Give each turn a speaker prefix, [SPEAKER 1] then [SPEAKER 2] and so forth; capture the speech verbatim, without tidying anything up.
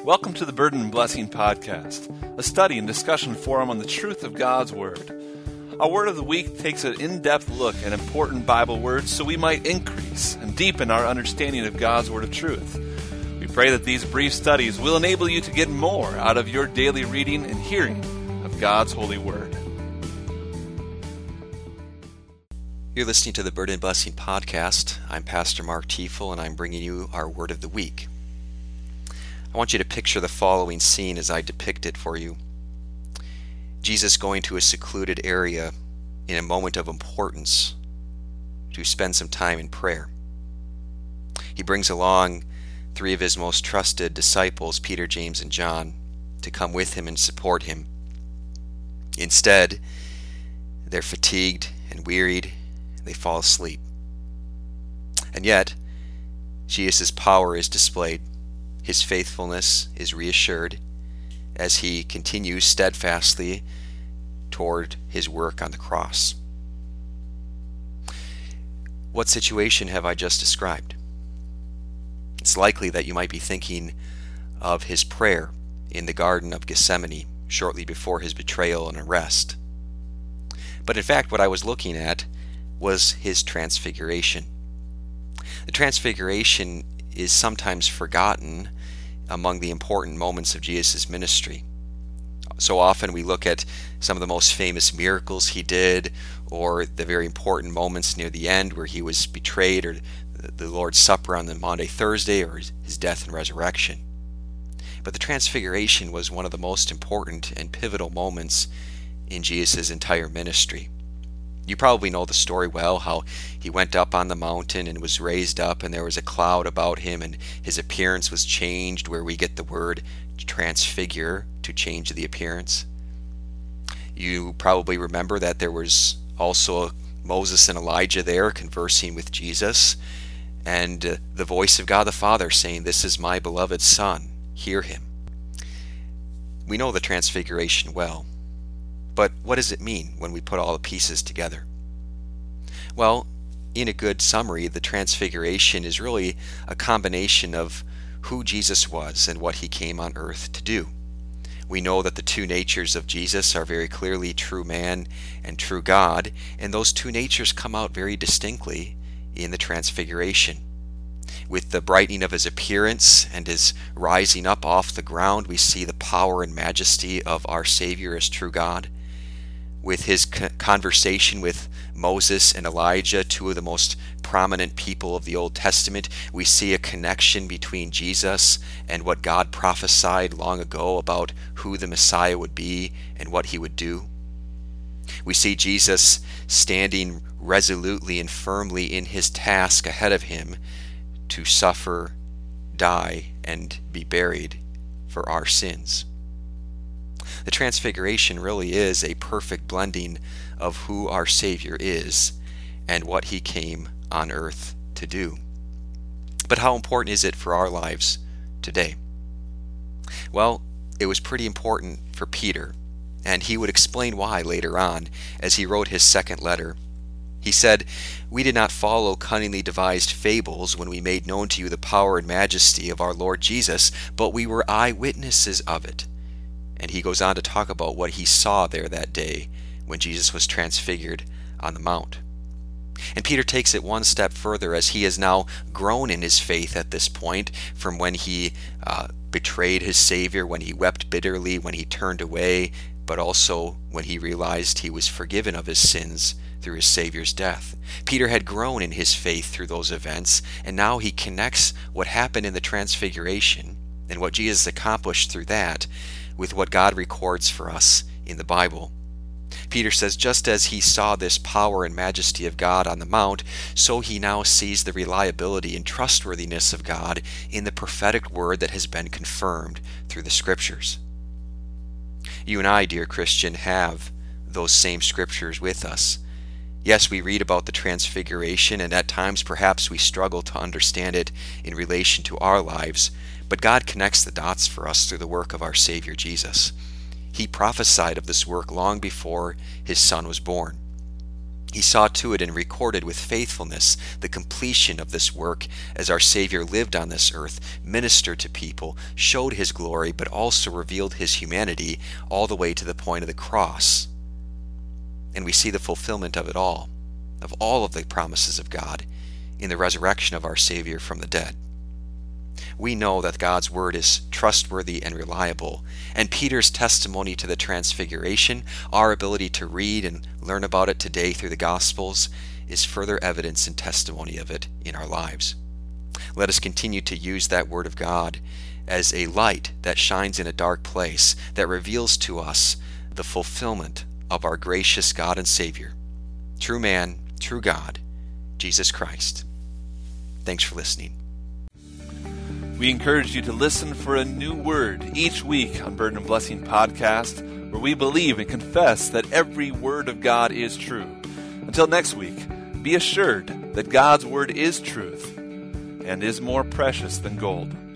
[SPEAKER 1] Welcome to the Burden and Blessing Podcast, a study and discussion forum on the truth of God's Word. Our Word of the Week takes an in-depth look at important Bible words so we might increase and deepen our understanding of God's Word of truth. We pray that these brief studies will enable you to get more out of your daily reading and hearing of God's holy Word.
[SPEAKER 2] You're listening to the Burden and Blessing Podcast. I'm Pastor Mark Tiefel, and I'm bringing you our Word of the Week. I want you to picture the following scene as I depict it for you. Jesus going to a secluded area in a moment of importance to spend some time in prayer. He brings along three of his most trusted disciples, Peter, James, and John, to come with him and support him. Instead, they're fatigued and wearied. They fall asleep. And yet, Jesus' power is displayed. His faithfulness is reassured as he continues steadfastly toward his work on the cross. What situation have I just described? It's likely that you might be thinking of his prayer in the Garden of Gethsemane shortly before his betrayal and arrest. But in fact, what I was looking at was his transfiguration. The transfiguration is sometimes forgotten among the important moments of Jesus' ministry. So often we look at some of the most famous miracles he did, or the very important moments near the end where he was betrayed, or the Lord's Supper on the Maundy Thursday, or his death and resurrection. But the transfiguration was one of the most important and pivotal moments in Jesus' entire ministry. You probably know the story well, how he went up on the mountain and was raised up, and there was a cloud about him, and his appearance was changed, where we get the word transfigure, to change the appearance. You probably remember that there was also Moses and Elijah there conversing with Jesus, and uh, the voice of God the Father saying, "This is my beloved Son, hear him." We know the transfiguration well. But what does it mean when we put all the pieces together? Well, in a good summary, the transfiguration is really a combination of who Jesus was and what he came on earth to do. We know that the two natures of Jesus are very clearly true man and true God, and those two natures come out very distinctly in the transfiguration. With the brightening of his appearance and his rising up off the ground, we see the power and majesty of our Savior as true God. With his conversation with Moses and Elijah, two of the most prominent people of the Old Testament, we see a connection between Jesus and what God prophesied long ago about who the Messiah would be and what he would do. We see Jesus standing resolutely and firmly in his task ahead of him to suffer, die, and be buried for our sins. The transfiguration really is a perfect blending of who our Savior is and what he came on earth to do. But how important is it for our lives today? Well, it was pretty important for Peter, and he would explain why later on as he wrote his second letter. He said, "We did not follow cunningly devised fables when we made known to you the power and majesty of our Lord Jesus, but we were eyewitnesses of it." And he goes on to talk about what he saw there that day when Jesus was transfigured on the mount. And Peter takes it one step further as he has now grown in his faith at this point, from when he uh, betrayed his Savior, when he wept bitterly, when he turned away, but also when he realized he was forgiven of his sins through his Savior's death. Peter had grown in his faith through those events, and now he connects what happened in the transfiguration and what Jesus accomplished through that with what God records for us in the Bible. Peter says, just as he saw this power and majesty of God on the mount, so he now sees the reliability and trustworthiness of God in the prophetic word that has been confirmed through the Scriptures. You and I, dear Christian, have those same Scriptures with us. Yes, we read about the transfiguration, and at times perhaps we struggle to understand it in relation to our lives, but God connects the dots for us through the work of our Savior Jesus. He prophesied of this work long before his Son was born. He saw to it and recorded with faithfulness the completion of this work as our Savior lived on this earth, ministered to people, showed his glory, but also revealed his humanity all the way to the point of the cross. And we see the fulfillment of it all, of all of the promises of God, in the resurrection of our Savior from the dead. We know that God's word is trustworthy and reliable, and Peter's testimony to the transfiguration, our ability to read and learn about it today through the Gospels, is further evidence and testimony of it in our lives. Let us continue to use that word of God as a light that shines in a dark place, that reveals to us the fulfillment of our gracious God and Savior, true man, true God, Jesus Christ. Thanks for listening.
[SPEAKER 1] We encourage you to listen for a new word each week on Burden and Blessing Podcast, where we believe and confess that every word of God is true. Until next week, be assured that God's word is truth and is more precious than gold.